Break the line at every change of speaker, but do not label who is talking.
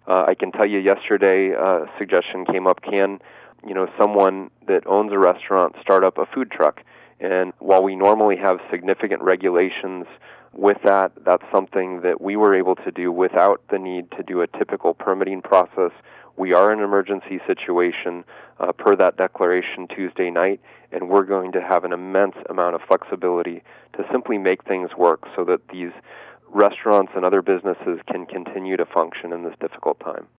I can tell you yesterday a suggestion came up, can someone that owns a restaurant start up a food truck? And while we normally have significant regulations with that, that's something that we were able to do without the need to do a typical permitting process. We are in an emergency situation per that declaration Tuesday night, and we're going to have an immense amount of flexibility to simply make things work so that these restaurants and other businesses can continue to function in this difficult time.